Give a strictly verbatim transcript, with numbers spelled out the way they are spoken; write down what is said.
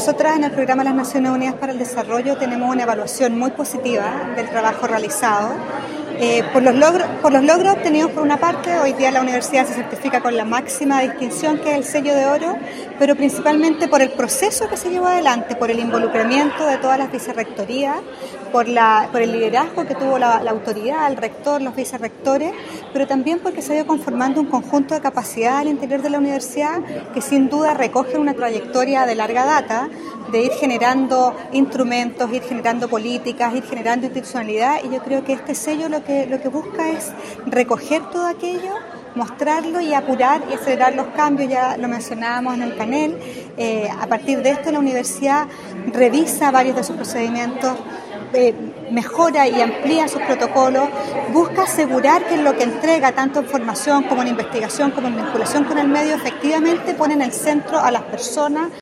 Nosotras en el Programa de las Naciones Unidas para el Desarrollo tenemos una evaluación muy positiva del trabajo realizado. Eh, por, los logros, por los logros obtenidos por una parte, hoy día la universidad se certifica con la máxima distinción que es el sello de oro, pero principalmente por el proceso que se llevó adelante, por el involucramiento de todas las vicerrectorías, por, la, por el liderazgo que tuvo la, la autoridad, el rector, los vicerrectores, pero también porque se ha ido conformando un conjunto de capacidad al interior de la universidad que sin duda recoge una trayectoria de larga data, de ir generando instrumentos, ir generando políticas, ir generando institucionalidad, y yo creo que este sello lo que, lo que busca es recoger todo aquello, mostrarlo y apurar y acelerar los cambios. Ya lo mencionábamos en el panel. Eh, a partir de esto la universidad revisa varios de sus procedimientos, eh, mejora y amplía sus protocolos, busca asegurar que lo que entrega, tanto en formación como en investigación, como en vinculación con el medio, efectivamente pone en el centro a las personas,